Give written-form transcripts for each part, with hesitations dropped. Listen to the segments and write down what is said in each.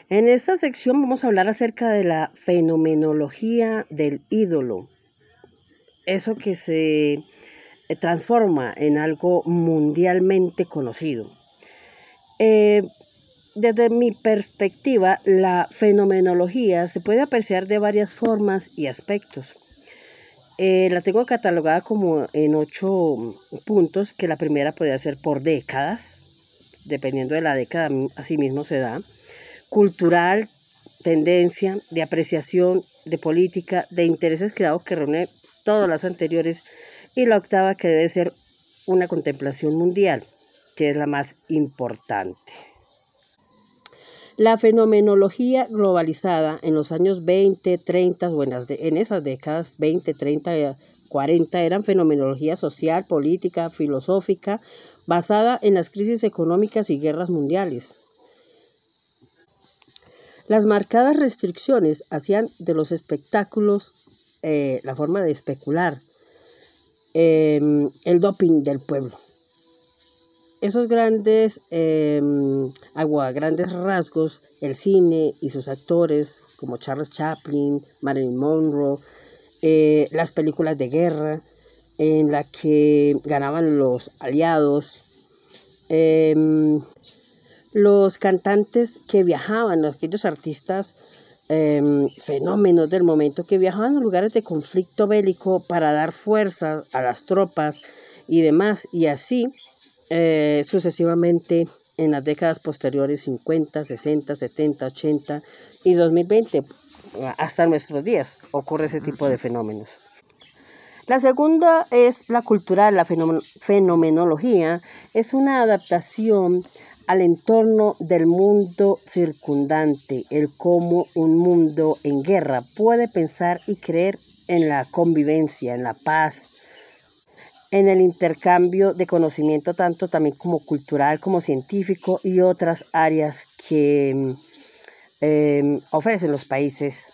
En esta sección vamos a hablar acerca de la fenomenología del ídolo, eso que se transforma en algo mundialmente conocido. Eh, Desde mi perspectiva, la fenomenología se puede apreciar de varias formas y aspectos. La tengo catalogada como en 8 puntos, que la primera puede ser por décadas, dependiendo de la década, así mismo se da. Cultural, tendencia, de apreciación, de política, de intereses creados que reúne todas las anteriores. Y la octava, que debe ser una contemplación mundial, que es la más importante. La fenomenología globalizada en los años 20, 30 o en esas décadas 20, 30, 40 eran fenomenología social, política, filosófica, basada en las crisis económicas y guerras mundiales. Las marcadas restricciones hacían de los espectáculos la forma de especular, el doping del pueblo. Esos grandes, grandes rasgos, el cine y sus actores, como Charles Chaplin, Marilyn Monroe, las películas de guerra, en la que ganaban los aliados, los cantantes que viajaban, aquellos artistas fenómenos del momento que viajaban a lugares de conflicto bélico para dar fuerza a las tropas y demás, y así sucesivamente en las décadas posteriores 50, 60, 70, 80 y 2020 hasta nuestros días ocurre ese tipo de fenómenos. La segunda es la cultural, la fenomenología es una adaptación al entorno del mundo circundante, el cómo un mundo en guerra puede pensar y creer en la convivencia, en la paz, en el intercambio de conocimiento, tanto también como cultural, como científico y otras áreas que ofrecen los países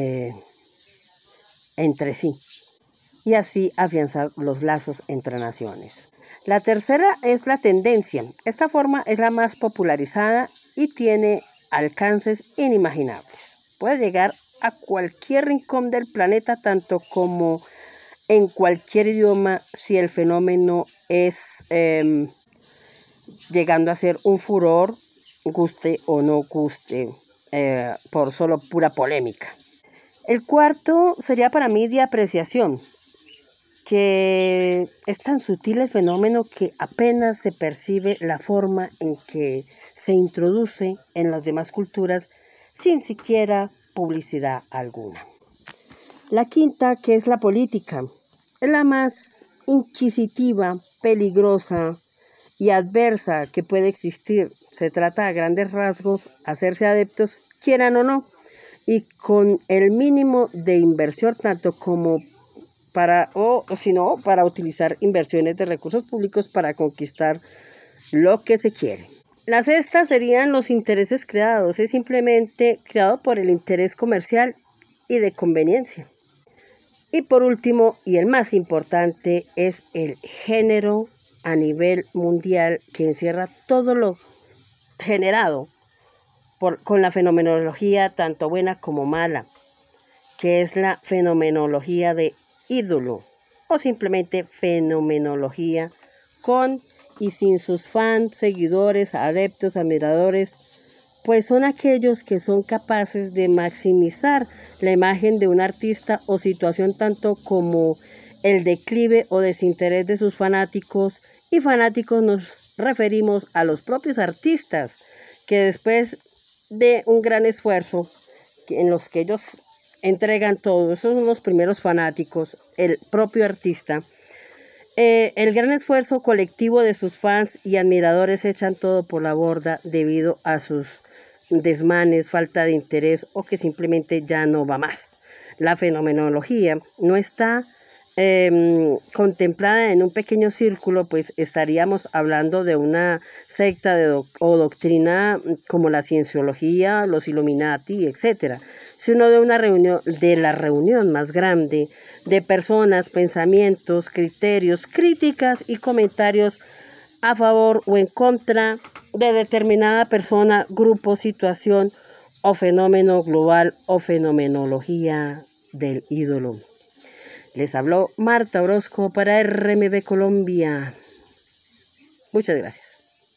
entre sí, y así afianzar los lazos entre naciones. La tercera es la tendencia. Esta forma es la más popularizada y tiene alcances inimaginables. Puede llegar a cualquier rincón del planeta, tanto como en cualquier idioma, si el fenómeno es llegando a ser un furor, guste o no guste, por solo pura polémica. El cuarto sería para mí de apreciación, que es tan sutil el fenómeno que apenas se percibe la forma en que se introduce en las demás culturas sin siquiera publicidad alguna. La quinta, que es la política, es la más inquisitiva, peligrosa y adversa que puede existir. Se trata a grandes rasgos hacerse adeptos, quieran o no, y con el mínimo de inversión, tanto como para utilizar inversiones de recursos públicos para conquistar lo que se quiere. La sexta serían los intereses creados, es simplemente creado por el interés comercial y de conveniencia. Y por último, y el más importante, es el género a nivel mundial que encierra todo lo generado con la fenomenología tanto buena como mala, que es la fenomenología de ídolo o simplemente fenomenología con y sin sus fans, seguidores, adeptos, admiradores, pues son aquellos que son capaces de maximizar la imagen de un artista o situación, tanto como el declive o desinterés de sus fanáticos, y fanáticos nos referimos a los propios artistas que después de un gran esfuerzo en los que ellos entregan todo, esos son los primeros fanáticos, el propio artista. El gran esfuerzo colectivo de sus fans y admiradores echan todo por la borda debido a sus desmanes, falta de interés o que simplemente ya no va más. La fenomenología no está contemplada en un pequeño círculo, pues estaríamos hablando de una secta o doctrina como la cienciología, los Illuminati, etcétera, sino de una reunión, de la reunión más grande de personas, pensamientos, criterios, críticas y comentarios a favor o en contra de determinada persona, grupo, situación o fenómeno global o fenomenología del ídolo. Les habló Marta Orozco para RMB Colombia. Muchas gracias.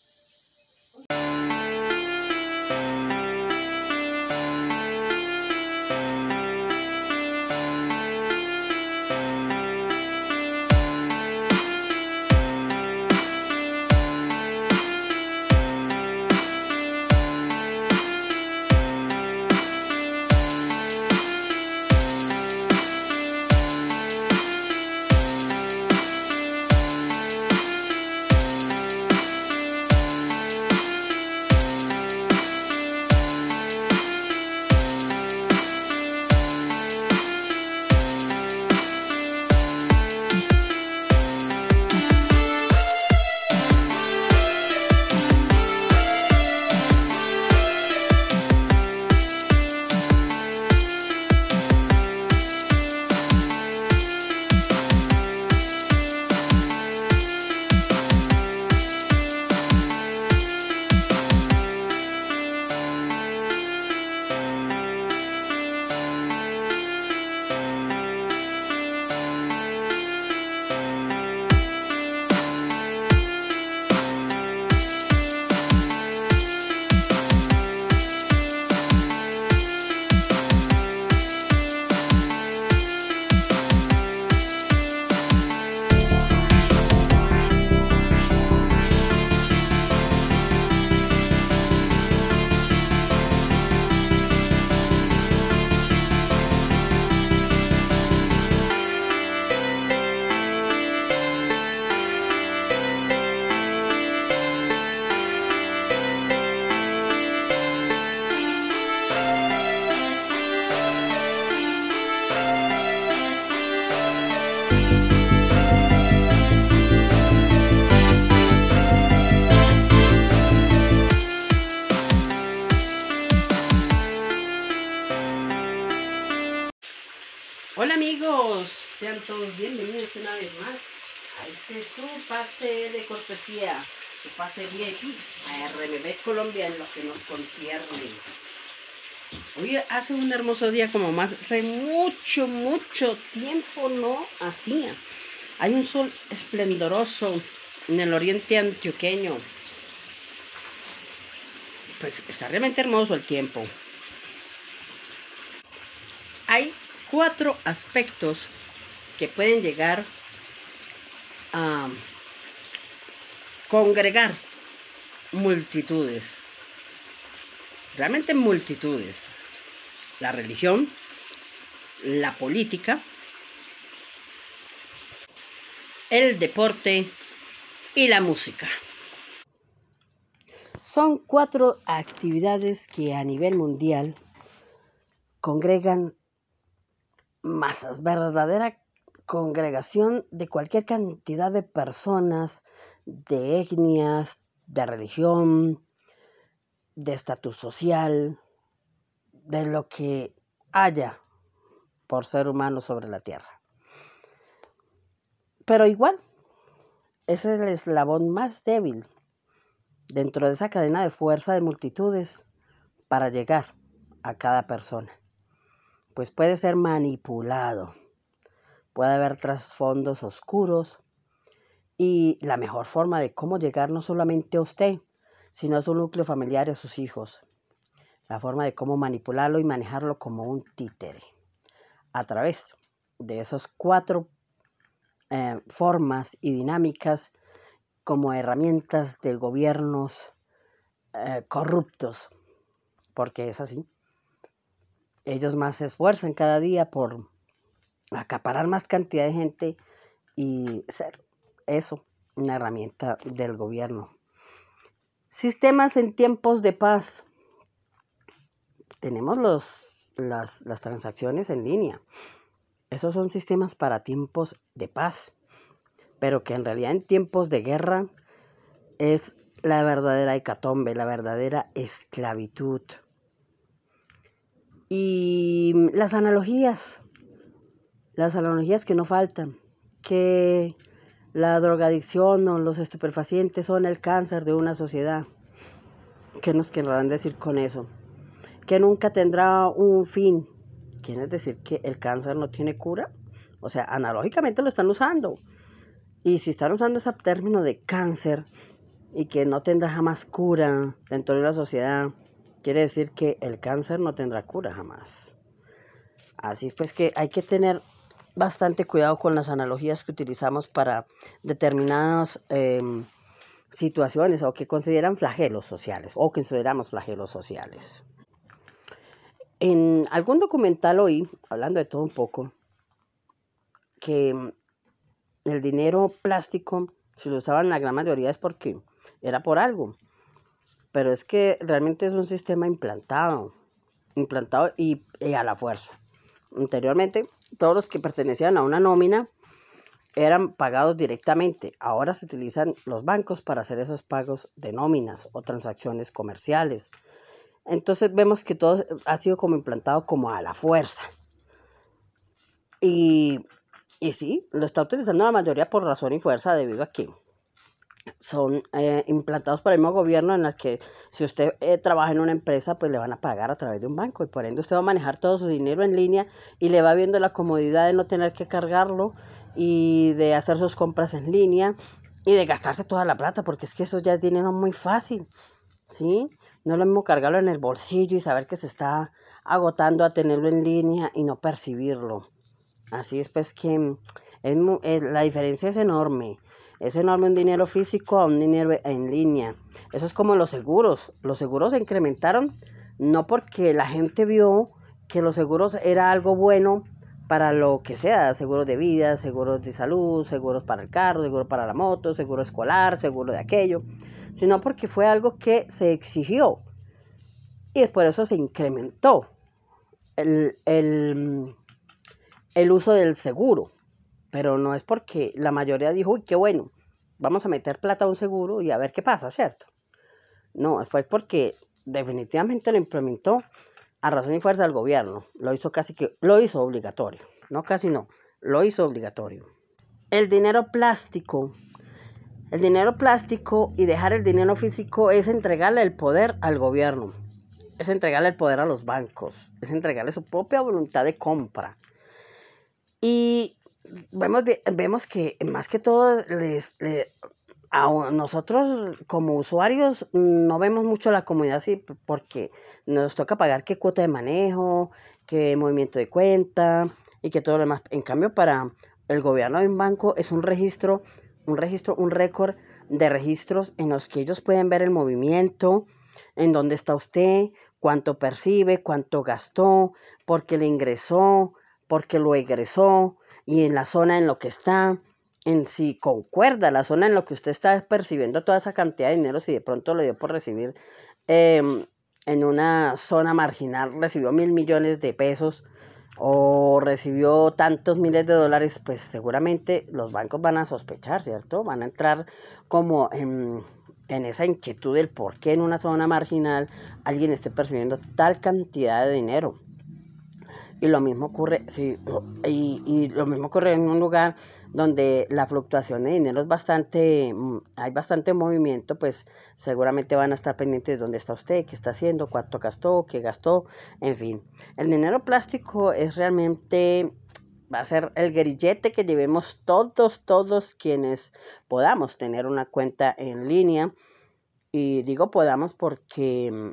Hola amigos, sean todos bienvenidos una vez más a este su pase de cortesía, su pase VIP a RMB Colombia en lo que nos concierne. Hoy hace un hermoso día como más hace mucho tiempo no hacía. Hay un sol esplendoroso en el oriente antioqueño. Pues está realmente hermoso el tiempo. Hay 4 aspectos que pueden llegar a congregar multitudes, realmente multitudes: la religión, la política, el deporte y la música. Son 4 actividades que a nivel mundial congregan masas, verdadera congregación de cualquier cantidad de personas, de etnias, de religión, de estatus social, de lo que haya por ser humano sobre la tierra. Pero igual, ese es el eslabón más débil dentro de esa cadena de fuerza de multitudes para llegar a cada persona. Pues puede ser manipulado, puede haber trasfondos oscuros y la mejor forma de cómo llegar no solamente a usted, sino a su núcleo familiar y a sus hijos. La forma de cómo manipularlo y manejarlo como un títere. A través de esas 4 formas y dinámicas como herramientas de gobiernos corruptos, porque es así. Ellos más se esfuerzan cada día por acaparar más cantidad de gente y ser eso, una herramienta del gobierno. Sistemas en tiempos de paz. Tenemos las transacciones en línea. Esos son sistemas para tiempos de paz, pero que en realidad en tiempos de guerra es la verdadera hecatombe, la verdadera esclavitud. Y las analogías que no faltan, que la drogadicción o los estupefacientes son el cáncer de una sociedad. ¿Qué nos querrán decir con eso? que nunca tendrá un fin. ¿Quiere decir que el cáncer no tiene cura? O sea, analógicamente lo están usando. Y si están usando ese término de cáncer y que no tendrá jamás cura dentro de la sociedad, quiere decir que el cáncer no tendrá cura jamás. Así pues que hay que tener bastante cuidado con las analogías que utilizamos para determinadas situaciones o que consideran flagelos sociales o consideramos flagelos sociales. En algún documental oí, hablando de todo un poco, que el dinero plástico, si lo usaban la gran mayoría es porque era por algo, pero es que realmente es un sistema implantado y a la fuerza. Anteriormente, todos los que pertenecían a una nómina eran pagados directamente. Ahora se utilizan los bancos para hacer esos pagos de nóminas o transacciones comerciales. Entonces vemos que todo ha sido como implantado como a la fuerza. Y sí, lo está utilizando la mayoría por razón y fuerza debido a que son implantados por el mismo gobierno en el que si usted trabaja en una empresa pues le van a pagar a través de un banco y por ende usted va a manejar todo su dinero en línea y le va viendo la comodidad de no tener que cargarlo y de hacer sus compras en línea y de gastarse toda la plata porque es que eso ya es dinero muy fácil, ¿sí? No es lo mismo cargarlo en el bolsillo y saber que se está agotando a tenerlo en línea y no percibirlo. Así es pues que la diferencia es enorme. Es enorme un dinero físico a un dinero en línea. Eso es como los seguros. Los seguros se incrementaron no porque la gente vio que los seguros era algo bueno para lo que sea, seguros de vida, seguros de salud, seguros para el carro, seguro para la moto, seguro escolar, seguro de aquello, sino porque fue algo que se exigió y por eso se incrementó el, el, el uso del seguro, pero no es porque la mayoría dijo, uy, qué bueno, vamos a meter plata a un seguro y a ver qué pasa, ¿cierto? No, fue porque definitivamente lo implementó a razón y fuerza del gobierno, lo hizo obligatorio, no casi no, lo hizo obligatorio. El dinero plástico, el dinero plástico y dejar el dinero físico es entregarle el poder al gobierno, es entregarle el poder a los bancos, es entregarle su propia voluntad de compra. Y vemos que más que todo a nosotros como usuarios no vemos mucho la comodidad así porque nos toca pagar qué cuota de manejo, qué movimiento de cuenta y que todo lo demás. En cambio, para el gobierno de un banco es un récord de registros en los que ellos pueden ver el movimiento, en dónde está usted, cuánto percibe, cuánto gastó, por qué le ingresó, porque lo egresó y en la zona en lo que está, en si concuerda la zona en lo que usted está percibiendo toda esa cantidad de dinero, si de pronto le dio por recibir en una zona marginal, recibió 1.000 millones de pesos o recibió tantos miles de dólares, pues seguramente los bancos van a sospechar, ¿cierto? Van a entrar como en esa inquietud del por qué en una zona marginal alguien esté percibiendo tal cantidad de dinero. Y lo mismo ocurre, sí, y lo mismo ocurre en un lugar donde la fluctuación de dinero es hay bastante movimiento, pues seguramente van a estar pendientes de dónde está usted, qué está haciendo, cuánto gastó, qué gastó, en fin. El dinero plástico es realmente, va a ser el grillete que llevemos todos quienes podamos tener una cuenta en línea. Y digo podamos porque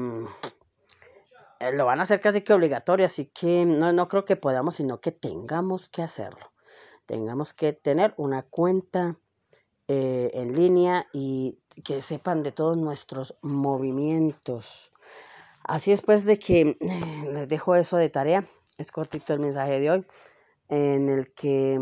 lo van a hacer casi que obligatorio, así que no creo que podamos, sino que tengamos que hacerlo. Tengamos que tener una cuenta en línea y que sepan de todos nuestros movimientos. Así es pues de que les dejo eso de tarea. Es cortito el mensaje de hoy, en el que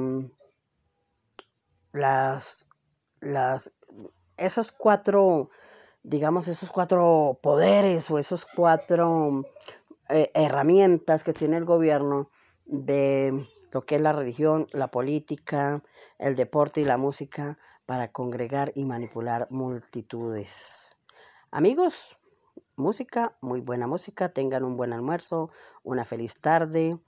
las, esos cuatro, digamos, esos cuatro poderes o esos cuatro herramientas que tiene el gobierno de lo que es la religión, la política, el deporte y la música para congregar y manipular multitudes. Amigos, música, muy buena música, tengan un buen almuerzo, una feliz tarde.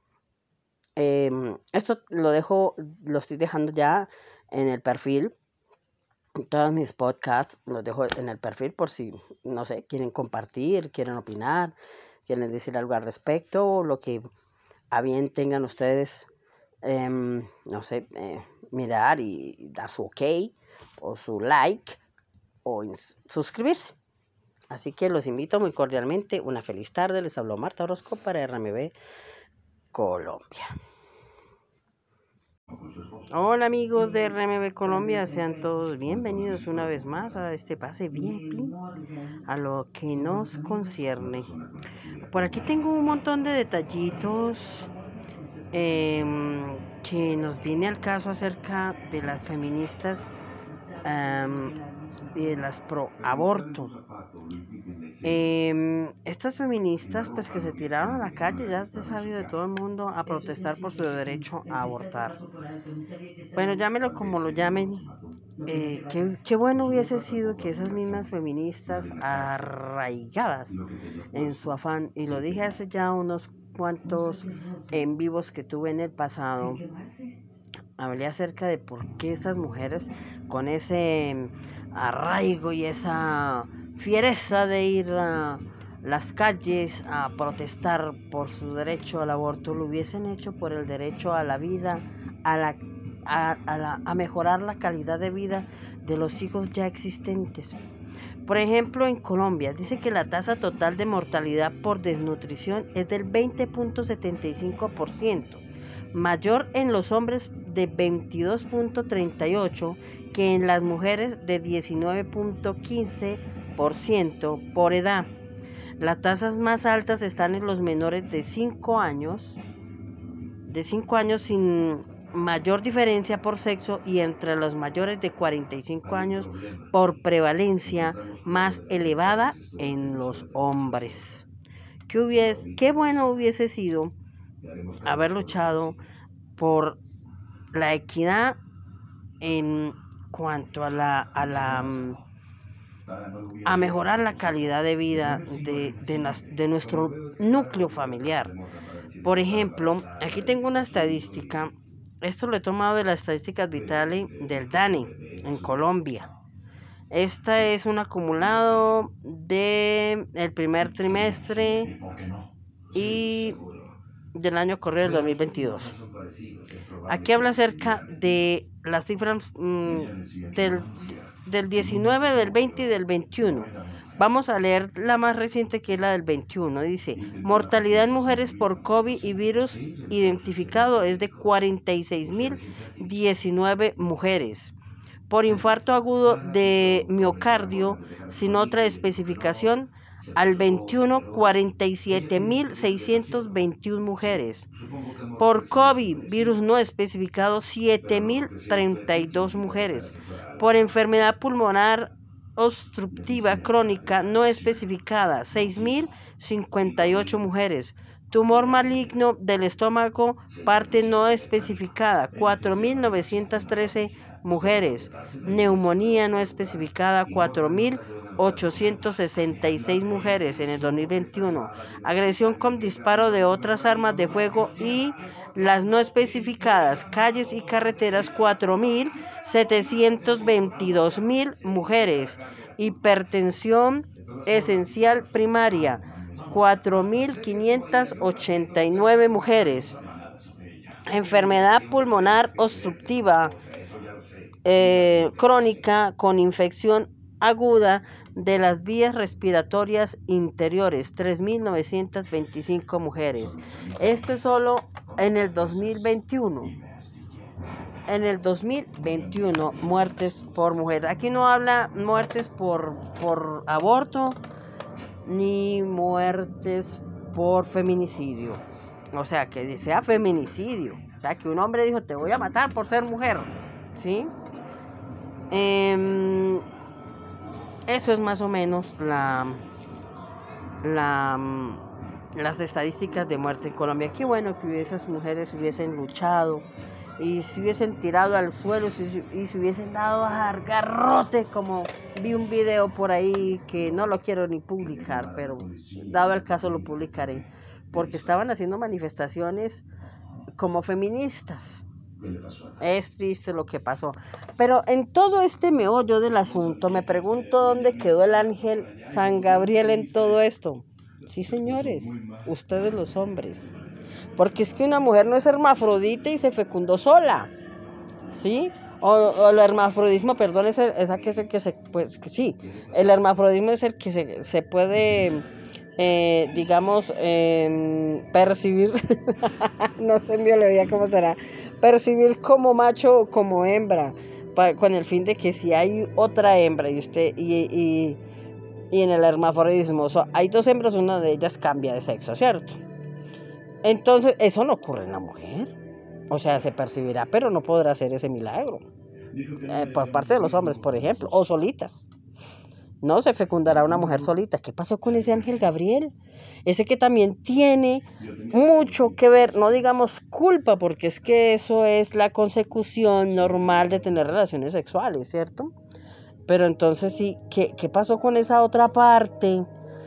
Esto lo estoy dejando ya en el perfil. Todos mis podcasts los dejo en el perfil por si, no sé, quieren compartir, quieren opinar, quieren decir algo al respecto o lo que a bien tengan ustedes, no sé, mirar y dar su ok o su like o suscribirse. Así que los invito muy cordialmente. Una feliz tarde. Les habló Marta Orozco para RMB Colombia. Hola amigos de RMB Colombia, sean todos bienvenidos una vez más a este pase VIP, a lo que nos concierne. Por aquí tengo un montón de detallitos que nos viene al caso acerca de las feministas y de las pro aborto. Estas feministas pues que se tiraron a la calle, ya se sabido de todo el mundo, a protestar por su derecho a abortar. Bueno, llámenlo como lo llamen, qué bueno hubiese sido que esas mismas feministas arraigadas en su afán, y lo dije hace ya unos cuantos en vivos que tuve en el pasado, hablé acerca de por qué esas mujeres con ese arraigo y esa fiereza de ir a las calles a protestar por su derecho al aborto lo hubiesen hecho por el derecho a la vida, a mejorar la calidad de vida de los hijos ya existentes. Por ejemplo, en Colombia dice que la tasa total de mortalidad por desnutrición es del 20.75%, mayor en los hombres de 22.38% que en las mujeres de 19.15% por edad. Las tasas más altas están en los menores de 5 años, sin mayor diferencia por sexo, y entre los mayores de 45 años por prevalencia más elevada en los hombres. Qué bueno hubiese sido haber luchado por la equidad en cuanto a mejorar la calidad de vida de nuestro núcleo familiar. Por ejemplo, aquí tengo una estadística, esto lo he tomado de las estadísticas vitales del DANE en Colombia. Esta es un acumulado del primer trimestre y del año corrido del 2022. Aquí habla acerca de las cifras del 19, del 20 y del 21. Vamos a leer la más reciente, que es la del 21. Dice, mortalidad en mujeres por COVID y virus identificado es de 46.019 mujeres. Por infarto agudo de miocardio sin otra especificación, al 21, 47.621 mujeres. Por COVID, virus no especificado, 7.032 mujeres. Por enfermedad pulmonar obstructiva crónica no especificada, 6.058 mujeres. Tumor maligno del estómago, parte no especificada, 4.913 mujeres. Neumonía no especificada, 4.866 mujeres en el 2021. Agresión con disparo de otras armas de fuego y las no especificadas, calles y carreteras, 4.722 mujeres. Hipertensión esencial primaria, 4.589 mujeres. Enfermedad pulmonar obstructiva crónica con infección aguda de las vías respiratorias interiores, 3.925 mujeres. Esto es solo en el 2021. En el 2021, muertes por mujer. Aquí no habla muertes por aborto ni muertes por feminicidio. O sea, que sea feminicidio. O sea, que un hombre dijo, te voy a matar por ser mujer. ¿Sí? Eso es más o menos las estadísticas de muerte en Colombia. Qué bueno que esas mujeres hubiesen luchado y se hubiesen tirado al suelo y se hubiesen dado a garrote, como vi un video por ahí que no lo quiero ni publicar, pero dado el caso lo publicaré, porque estaban haciendo manifestaciones como feministas. Es triste lo que pasó. Pero en todo este meollo del asunto, me pregunto dónde quedó el ángel San Gabriel en todo esto. Sí, señores, ustedes los hombres. Porque es que una mujer no es hermafrodita y se fecundó sola, ¿sí? O el hermafrodismo, perdón, es el que se, pues que sí, el hermafrodismo es el que se puede, digamos, percibir, no sé en biología cómo será, percibir como macho o como hembra, con el fin de que si hay otra hembra y usted, y en el hermafrodismo hay dos hembras, una de ellas cambia de sexo, ¿cierto? Entonces, eso no ocurre en la mujer. O sea, se percibirá, pero no podrá hacer ese milagro. Por parte de los hombres, por ejemplo, o solitas. No se fecundará una mujer solita. ¿Qué pasó con ese ángel Gabriel? Ese que también tiene mucho que ver, no digamos culpa, porque es que eso es la consecución normal de tener relaciones sexuales, ¿cierto? Pero entonces sí, ¿qué pasó con esa otra parte?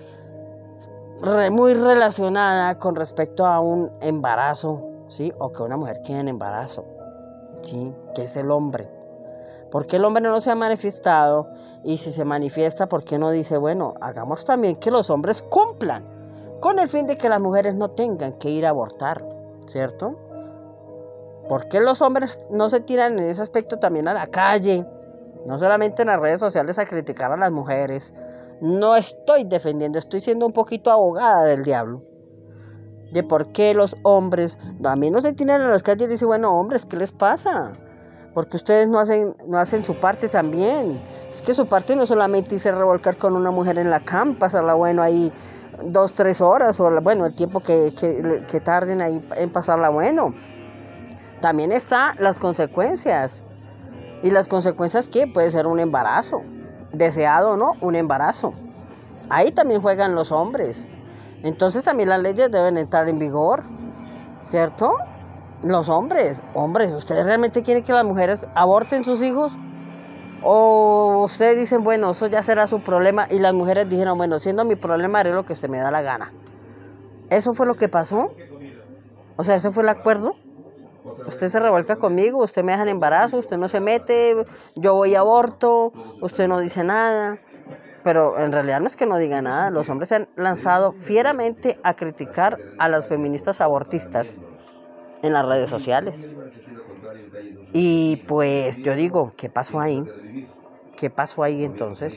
Muy relacionada con respecto a un embarazo, ¿sí? O que una mujer quede en embarazo, ¿sí? Que es el hombre. ¿Por qué el hombre no se ha manifestado? Y si se manifiesta, ¿por qué no dice, bueno, hagamos también que los hombres cumplan? Con el fin de que las mujeres no tengan que ir a abortar, ¿cierto? ¿Por qué los hombres no se tiran en ese aspecto también a la calle? No solamente en las redes sociales a criticar a las mujeres. No estoy defendiendo, estoy siendo un poquito abogada del diablo. De por qué los hombres también no se tiran a las calles y dicen, bueno, hombres, ¿qué les pasa? Porque ustedes no hacen su parte también. Es que su parte no solamente irse a revolcar con una mujer en la cama, pasarla bueno ahí 2-3 horas, o bueno, el tiempo que tarden ahí en pasarla bueno. También están las consecuencias. ¿Y las consecuencias qué? Puede ser un embarazo. Deseado o no, un embarazo. Ahí también juegan los hombres. Entonces también las leyes deben entrar en vigor, ¿cierto? Los hombres, ¿ustedes realmente quieren que las mujeres aborten sus hijos? ¿O ustedes dicen, bueno, eso ya será su problema? Y las mujeres dijeron, bueno, siendo mi problema, haré lo que se me da la gana. ¿Eso fue lo que pasó? O sea, ¿ese fue el acuerdo? Usted se revuelca conmigo, usted me deja en embarazo, usted no se mete, yo voy a aborto, usted no dice nada. Pero en realidad no es que no diga nada, los hombres se han lanzado fieramente a criticar a las feministas abortistas en las redes sociales. Y pues yo digo, ¿qué pasó ahí? ¿Qué pasó ahí entonces?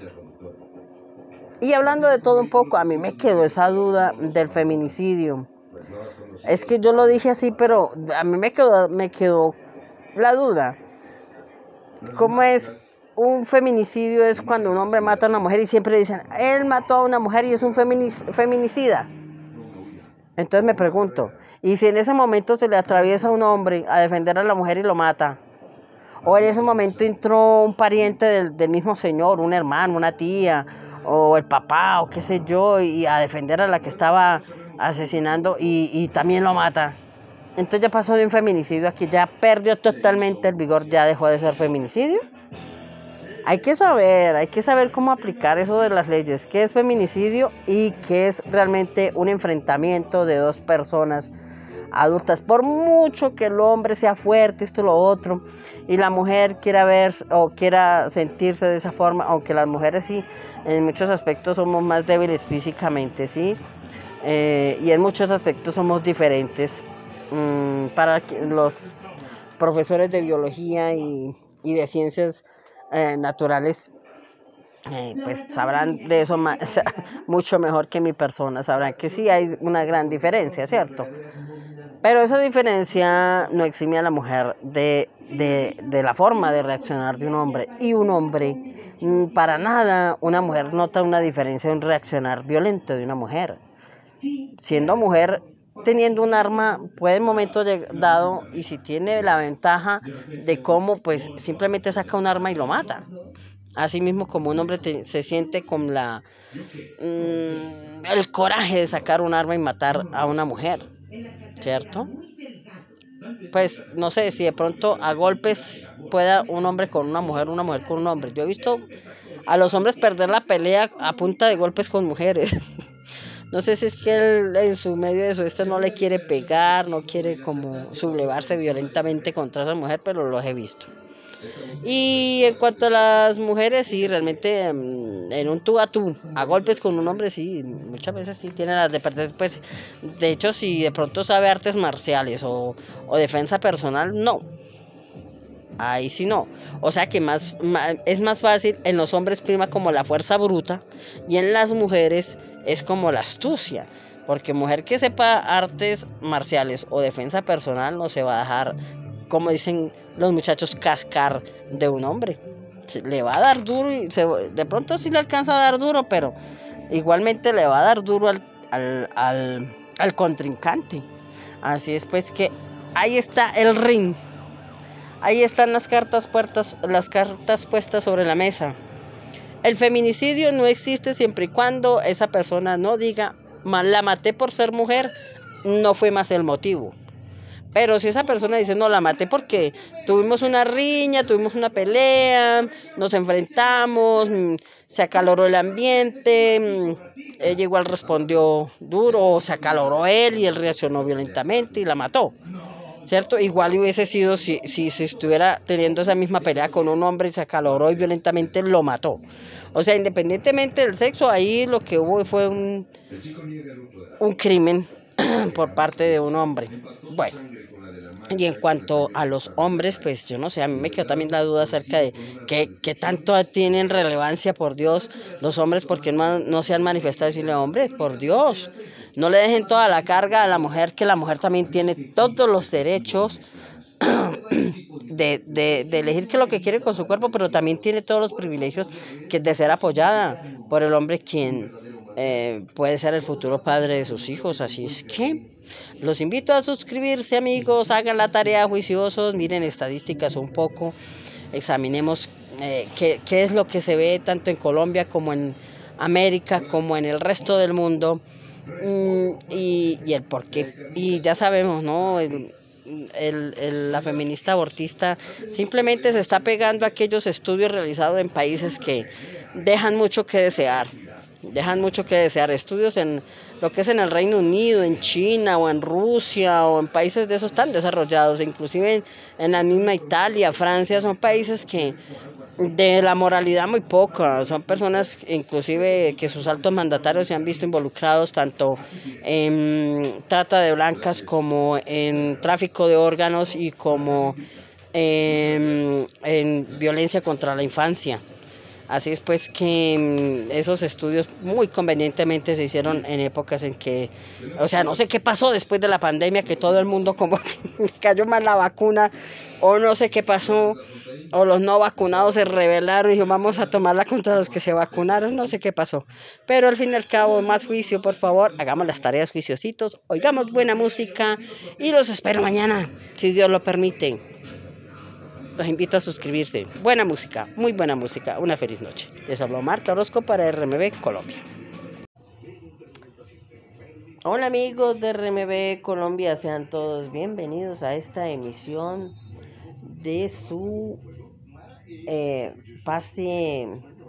Y hablando de todo un poco, a mí me quedó esa duda del feminicidio. Es que yo lo dije así, pero a mí me quedó la duda. ¿Cómo es un feminicidio? Es cuando un hombre mata a una mujer y siempre dicen, él mató a una mujer y es un feminicida. Entonces me pregunto, ¿y si en ese momento se le atraviesa a un hombre a defender a la mujer y lo mata? O en ese momento entró un pariente del mismo señor, un hermano, una tía, o el papá, o qué sé yo, y a defender a la que estaba asesinando y también lo mata. Entonces ya pasó de un feminicidio a que ya perdió totalmente el vigor, ya dejó de ser feminicidio. Hay que saber cómo aplicar eso de las leyes, qué es feminicidio y qué es realmente un enfrentamiento de dos personas adultas. Por mucho que el hombre sea fuerte, esto y lo otro, y la mujer quiera ver o quiera sentirse de esa forma, aunque las mujeres sí, en muchos aspectos somos más débiles físicamente, ¿sí? Y en muchos aspectos somos diferentes. Para los profesores de biología y de ciencias naturales, pues sabrán de eso mucho mejor que mi persona, sabrán que sí hay una gran diferencia, ¿cierto? Pero esa diferencia no exime a la mujer de la forma de reaccionar de un hombre. Y un hombre, para nada, una mujer nota una diferencia en reaccionar violento de una mujer. Siendo mujer, teniendo un arma, puede en momento dado, y si tiene la ventaja de cómo, pues simplemente saca un arma y lo mata. Así mismo como un hombre se siente con el coraje de sacar un arma y matar a una mujer, ¿cierto? Pues no sé si de pronto a golpes pueda un hombre con una mujer con un hombre. Yo he visto a los hombres perder la pelea a punta de golpes con mujeres. No sé si es que él en su medio de su no le quiere pegar, no quiere como sublevarse violentamente contra esa mujer, pero los he visto. Y en cuanto a las mujeres, sí, realmente en un tú a tú, a golpes con un hombre, sí, muchas veces sí tienen las de perder, pues, de hecho, si de pronto sabe artes marciales o defensa personal, no, ahí sí no. O sea que es más fácil, en los hombres prima como la fuerza bruta y en las mujeres es como la astucia. Porque mujer que sepa artes marciales o defensa personal no se va a dejar, como dicen los muchachos, cascar de un hombre. Le va a dar duro y de pronto sí le alcanza a dar duro, pero igualmente le va a dar duro al contrincante. Así es pues que ahí está el ring. Ahí están las cartas puestas sobre la mesa. El feminicidio no existe siempre y cuando esa persona no diga, la maté por ser mujer, no fue más el motivo. Pero si esa persona dice, no, la maté porque tuvimos una riña, tuvimos una pelea, nos enfrentamos, se acaloró el ambiente, ella igual respondió duro, se acaloró él y él reaccionó violentamente y la mató. ¿Cierto? Igual hubiese sido si estuviera teniendo esa misma pelea con un hombre y se acaloró y violentamente lo mató. O sea, independientemente del sexo, ahí lo que hubo fue un crimen por parte de un hombre. Bueno, y en cuanto a los hombres, pues yo no sé, a mí me quedó también la duda acerca de qué tanto tienen relevancia, por Dios, los hombres, porque no se han manifestado decirle, hombre, por Dios, no le dejen toda la carga a la mujer, que la mujer también tiene todos los derechos de elegir qué es lo que quiere con su cuerpo, pero también tiene todos los privilegios que de ser apoyada por el hombre quien puede ser el futuro padre de sus hijos. Así es que los invito a suscribirse, amigos, hagan la tarea juiciosos, miren estadísticas un poco, examinemos qué es lo que se ve tanto en Colombia como en América, como en el resto del mundo, y el por qué. Y ya sabemos, ¿no? La feminista abortista simplemente se está pegando a aquellos estudios realizados en países que dejan mucho que desear. Estudios en lo que es en el Reino Unido, en China o en Rusia o en países de esos tan desarrollados, inclusive en la misma Italia, Francia, son países que de la moralidad muy poca, son personas inclusive que sus altos mandatarios se han visto involucrados tanto en trata de blancas como en tráfico de órganos y como en violencia contra la infancia. Así es pues que esos estudios muy convenientemente se hicieron en épocas en que, o sea, no sé qué pasó después de la pandemia, que todo el mundo como que cayó mal la vacuna, o no sé qué pasó, o los no vacunados se rebelaron y dijo, vamos a tomarla contra los que se vacunaron, no sé qué pasó. Pero al fin y al cabo, más juicio, por favor, hagamos las tareas juiciositos, oigamos buena música y los espero mañana, si Dios lo permite. Los invito a suscribirse. Buena música, muy buena música. Una feliz noche. Les habló Marta Orozco para RMB Colombia. Hola amigos de RMB Colombia, sean todos bienvenidos a esta emisión de su pase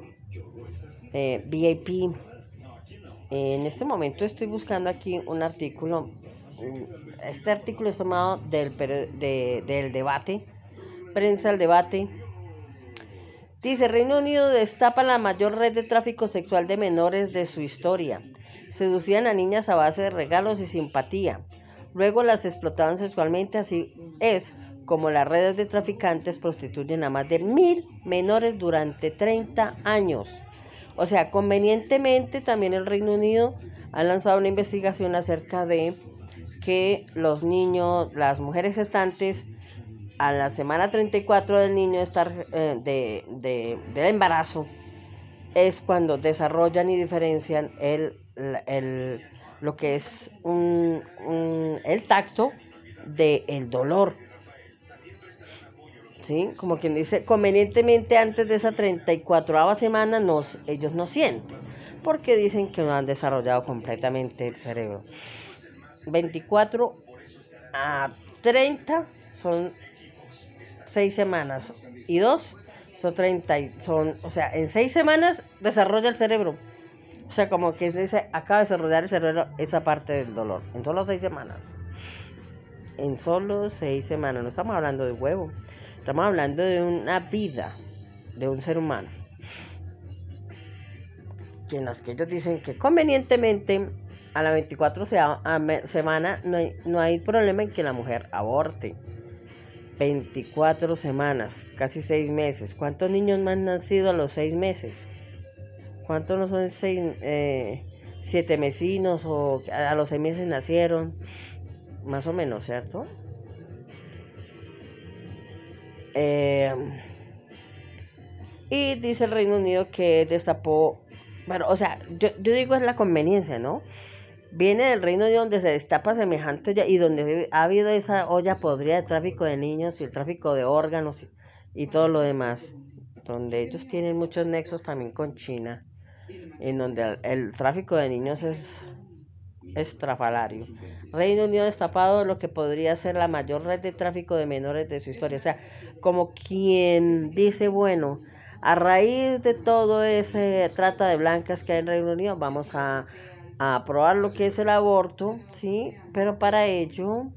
VIP. En este momento estoy buscando aquí un artículo. Este artículo es tomado del debate. Prensa al debate. Dice, Reino Unido destapa la mayor red de tráfico sexual de menores de su historia. Seducían a niñas a base de regalos y simpatía. Luego las explotaban sexualmente, así es como las redes de traficantes prostituyen a más de 1.000 menores durante 30 años. O sea, convenientemente también el Reino Unido ha lanzado una investigación acerca de que los niños, las mujeres gestantes, a la semana 34 del niño del embarazo, es cuando desarrollan y diferencian lo que es el tacto del dolor. ¿Sí? Como quien dice, convenientemente antes de esa 34ª semana ellos no sienten, porque dicen que no han desarrollado completamente el cerebro. 24 a 30 son 6 semanas y 2 son 30, o sea, en 6 semanas desarrolla el cerebro. O sea, como que acaba de desarrollar el cerebro esa parte del dolor. En solo 6 semanas. No estamos hablando de huevo. Estamos hablando de una vida, de un ser humano. Y en las que ellos dicen que convenientemente a la 24 semana no hay problema en que la mujer aborte. 24 semanas, casi 6 meses. ¿Cuántos niños más han nacido a los 6 meses? ¿Cuántos no son 7 mesinos o a los 6 meses nacieron? Más o menos, ¿cierto? Y dice el Reino Unido que destapó, bueno, o sea, yo digo es la conveniencia, ¿no? Viene del Reino Unido donde se destapa semejante olla y donde ha habido esa olla podrida de tráfico de niños y el tráfico de órganos y todo lo demás, donde ellos tienen muchos nexos también con China, en donde el tráfico de niños es estrafalario. Reino Unido destapado lo que podría ser la mayor red de tráfico de menores de su historia, o sea, como quien dice, bueno, a raíz de todo ese trata de blancas que hay en Reino Unido, vamos a aprobar lo que es el aborto, ¿sí? Pero para ello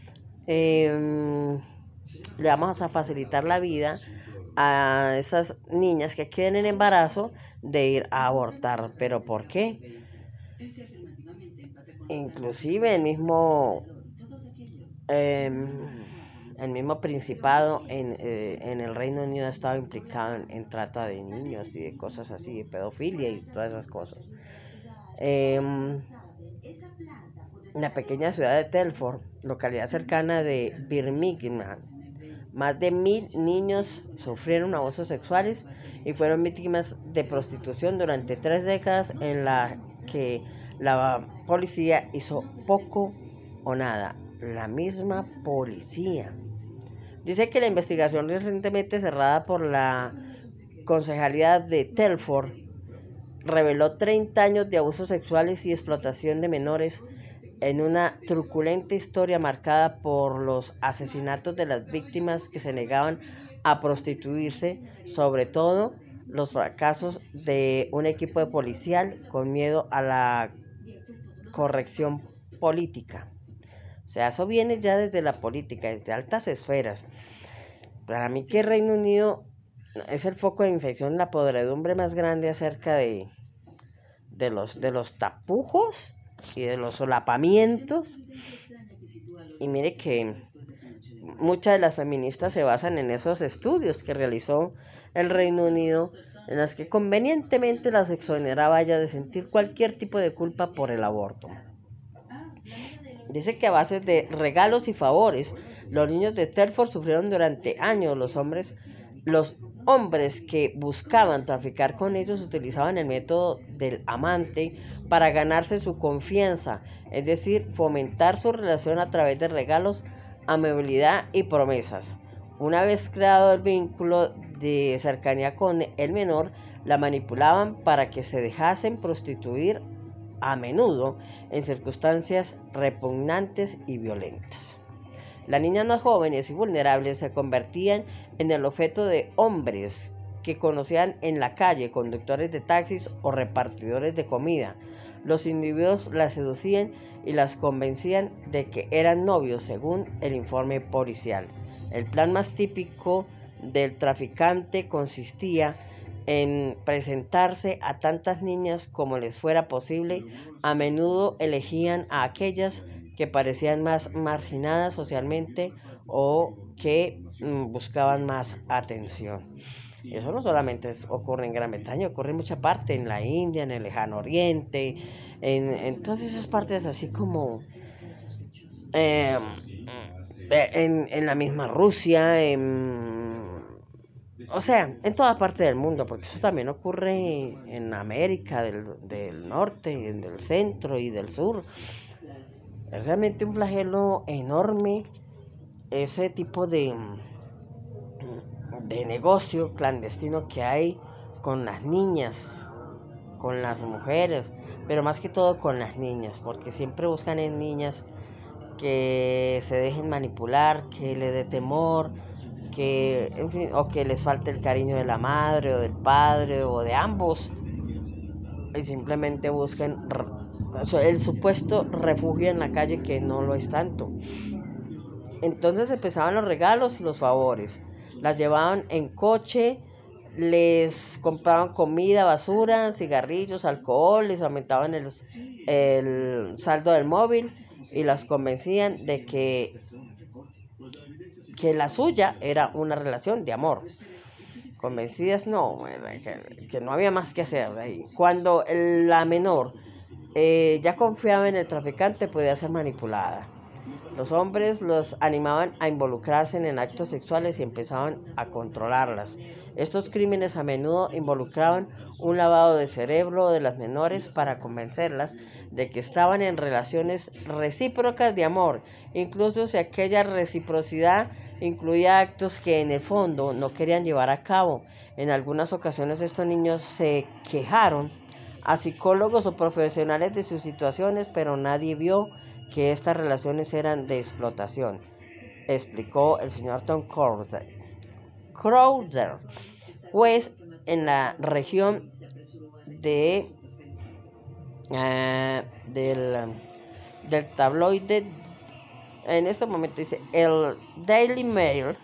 le vamos a facilitar la vida a esas niñas que queden en embarazo de ir a abortar. ¿Pero por qué? Inclusive el mismo principado en el Reino Unido ha estado implicado en trata de niños y de cosas así, de pedofilia y todas esas cosas. En la pequeña ciudad de Telford, localidad cercana de Birmingham, más de 1.000 niños sufrieron abusos sexuales y fueron víctimas de prostitución durante 3 décadas en la que la policía hizo poco o nada. La misma policía. Dice que la investigación recientemente cerrada por la Concejalía de Telford reveló 30 años de abusos sexuales y explotación de menores en una truculenta historia marcada por los asesinatos de las víctimas que se negaban a prostituirse, sobre todo los fracasos de un equipo de policial con miedo a la corrección política. O sea, eso viene ya desde la política, desde altas esferas. Para mí que el Reino Unido es el foco de infección, la podredumbre más grande acerca de los tapujos y de los solapamientos. Y mire que muchas de las feministas se basan en esos estudios que realizó el Reino Unido, en las que convenientemente las exoneraba ya de sentir cualquier tipo de culpa por el aborto. Dice que a base de regalos y favores, los niños de Telford sufrieron durante años. Los hombres que buscaban traficar con ellos utilizaban el método del amante para ganarse su confianza, es decir, fomentar su relación a través de regalos, amabilidad y promesas. Una vez creado el vínculo de cercanía con el menor, la manipulaban para que se dejasen prostituir, a menudo en circunstancias repugnantes y violentas. Las niñas más jóvenes y vulnerables se convertían en el objeto de hombres que conocían en la calle, conductores de taxis o repartidores de comida. Los individuos las seducían y las convencían de que eran novios, según el informe policial. El plan más típico del traficante consistía en presentarse a tantas niñas como les fuera posible. A menudo elegían a aquellas que parecían más marginadas socialmente o que buscaban más atención. Eso no solamente ocurre en Gran Bretaña, ocurre en mucha parte, en la India, en el Lejano Oriente, en todas esas partes así como en la misma Rusia, o sea, en toda parte del mundo, porque eso también ocurre en América del norte, del centro y del sur. Es realmente un flagelo enorme ese tipo de negocio clandestino que hay con las niñas, con las mujeres, pero más que todo con las niñas, porque siempre buscan en niñas que se dejen manipular, que les dé temor, que, en fin, o que les falte el cariño de la madre o del padre o de ambos, y simplemente busquen el supuesto refugio en la calle, que no lo es tanto. Entonces empezaban los regalos y los favores. Las llevaban en coche, les compraban comida, basura, cigarrillos, alcohol, les aumentaban el saldo del móvil y las convencían de que la suya era una relación de amor. Convencidas no, que no había más que hacer ahí. Cuando la menor ya confiaba en el traficante, podía ser manipulada. Los hombres los animaban a involucrarse en actos sexuales y empezaban a controlarlas. Estos crímenes a menudo involucraban un lavado de cerebro de las menores para convencerlas de que estaban en relaciones recíprocas de amor, incluso si aquella reciprocidad incluía actos que en el fondo no querían llevar a cabo. En algunas ocasiones estos niños se quejaron a psicólogos o profesionales de sus situaciones, pero nadie vio que estas relaciones eran de explotación, explicó el señor Tom Crowther, juez en la región del tabloide. En este momento dice el Daily Mail,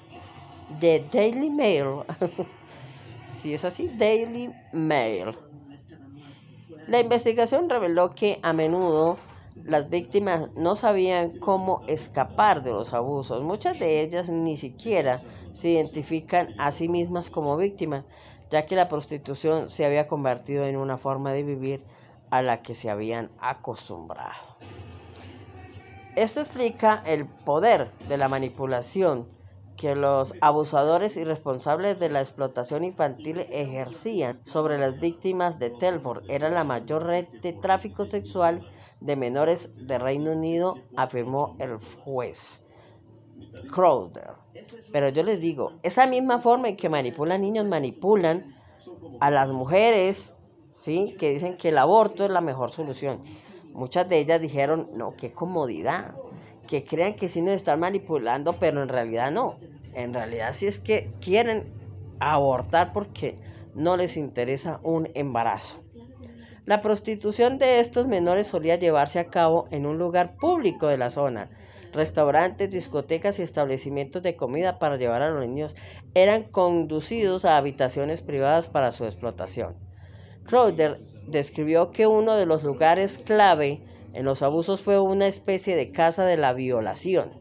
si es así, Daily Mail. La investigación reveló que a menudo las víctimas no sabían cómo escapar de los abusos. Muchas de ellas ni siquiera se identifican a sí mismas como víctimas, ya que la prostitución se había convertido en una forma de vivir a la que se habían acostumbrado. Esto explica el poder de la manipulación que los abusadores y responsables de la explotación infantil ejercían sobre las víctimas de Telford. Era la mayor red de tráfico sexual de menores de Reino Unido, afirmó el juez Crowther. Pero yo les digo, esa misma forma en que manipulan niños, manipulan a las mujeres, ¿sí? Que dicen que el aborto es la mejor solución. Muchas de ellas dijeron, no, qué comodidad, que crean que sí nos están manipulando, pero en realidad no. En realidad sí es que quieren abortar porque no les interesa un embarazo. La prostitución de estos menores solía llevarse a cabo en un lugar público de la zona. Restaurantes, discotecas y establecimientos de comida para llevar a los niños eran conducidos a habitaciones privadas para su explotación. Crowther describió que uno de los lugares clave en los abusos fue una especie de casa de la violación,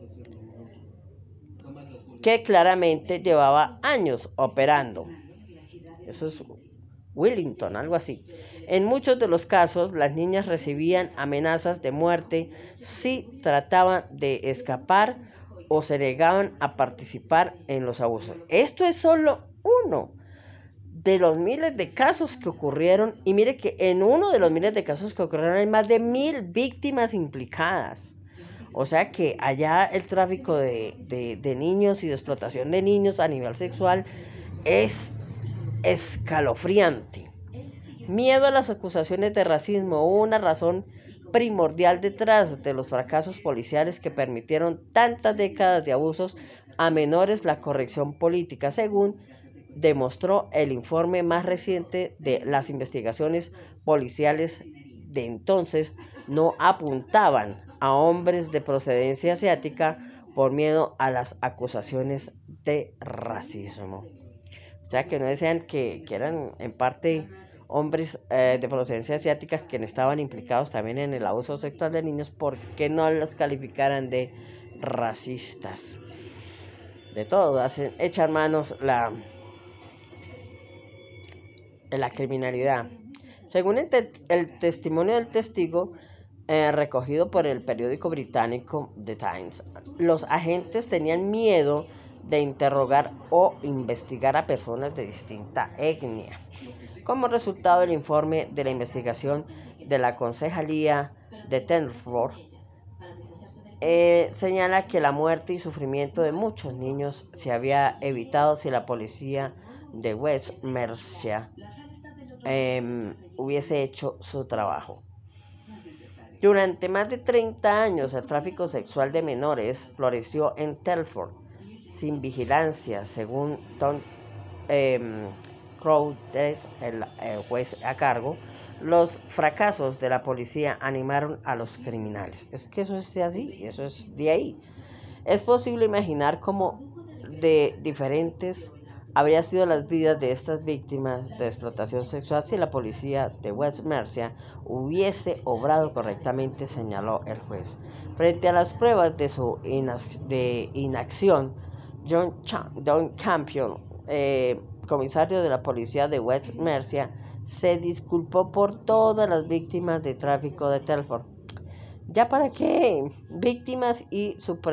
que claramente llevaba años operando. Eso es Wellington, algo así. En muchos de los casos, las niñas recibían amenazas de muerte si trataban de escapar o se negaban a participar en los abusos. Esto es solo uno de los miles de casos que ocurrieron, y mire que en uno de los miles de casos que ocurrieron hay más de 1000 víctimas implicadas. O sea que allá el tráfico de niños y de explotación de niños a nivel sexual es escalofriante. Miedo a las acusaciones de racismo, una razón primordial detrás de los fracasos policiales que permitieron tantas décadas de abusos a menores. La corrección política, según demostró el informe más reciente de las investigaciones policiales de entonces, no apuntaban a hombres de procedencia asiática por miedo a las acusaciones de racismo. O sea, que no decían que eran en parte hombres de procedencia asiática quienes estaban implicados también en el abuso sexual de niños, porque no los calificaran de racistas. De todo, echan manos la criminalidad. Según el testimonio del testigo recogido por el periódico británico The Times, los agentes tenían miedo de interrogar o investigar a personas de distinta etnia. Como resultado del informe de la investigación de la Concejalía de Telford, señala que la muerte y sufrimiento de muchos niños se había evitado si la policía de West Mercia hubiese hecho su trabajo. Durante más de 30 años, el tráfico sexual de menores floreció en Telford sin vigilancia, según Tom Crowther, el juez a cargo. Los fracasos de la policía animaron a los criminales. Es que eso es así, eso es de ahí. Es posible imaginar cómo de diferentes habría sido las vidas de estas víctimas de explotación sexual si la policía de West Mercia hubiese obrado correctamente, señaló el juez. Frente a las pruebas de su inacción, John Campion, comisario de la policía de West Mercia, se disculpó por todas las víctimas de tráfico de Telford. ¿Ya para qué? Víctimas y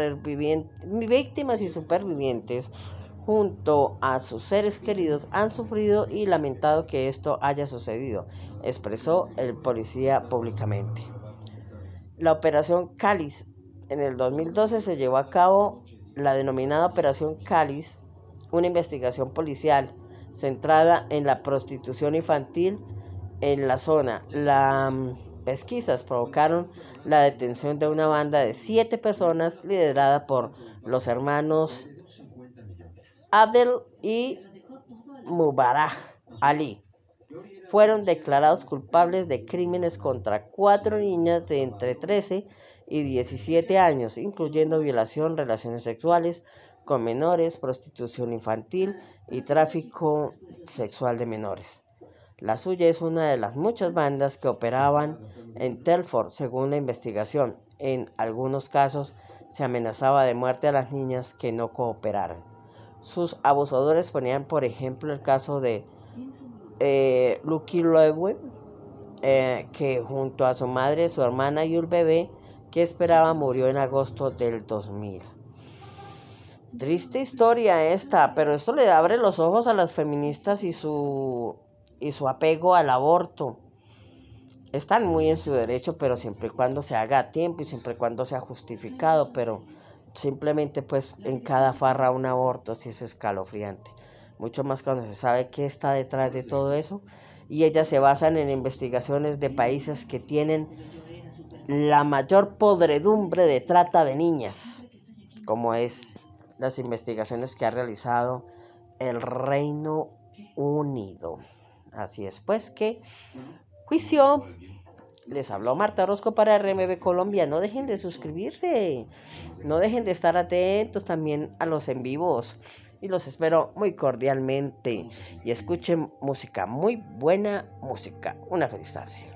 supervivientes junto a sus seres queridos han sufrido y lamentado que esto haya sucedido, expresó el policía públicamente. La Operación Cáliz. En el 2012 se llevó a cabo la denominada Operación Cáliz, una investigación policial centrada en la prostitución infantil en la zona. Las pesquisas provocaron la detención de una banda de 7 personas liderada por los hermanos Adel y Mubarak Ali. Fueron declarados culpables de crímenes contra 4 niñas de entre 13 y 17 años, incluyendo violación, relaciones sexuales con menores, prostitución infantil y tráfico sexual de menores. La suya es una de las muchas bandas que operaban en Telford, según la investigación. En algunos casos se amenazaba de muerte a las niñas que no cooperaran. Sus abusadores ponían, por ejemplo, el caso de Lucky Lowe, que junto a su madre, su hermana y un bebé que esperaba murió en agosto del 2000. Triste historia esta, pero esto le abre los ojos a las feministas y su apego al aborto. Están muy en su derecho, pero siempre y cuando se haga a tiempo y siempre y cuando sea justificado, pero simplemente pues en cada farra un aborto sí es escalofriante. Mucho más cuando se sabe qué está detrás de todo eso, y ellas se basan en investigaciones de países que tienen la mayor podredumbre de trata de niñas, como es las investigaciones que ha realizado el Reino Unido. Así es, pues que juicio. Les habló Marta Orozco para RMB Colombia. No dejen de suscribirse, no dejen de estar atentos también a los en vivos. Y los espero muy cordialmente. Y escuchen música, muy buena música. Una feliz tarde.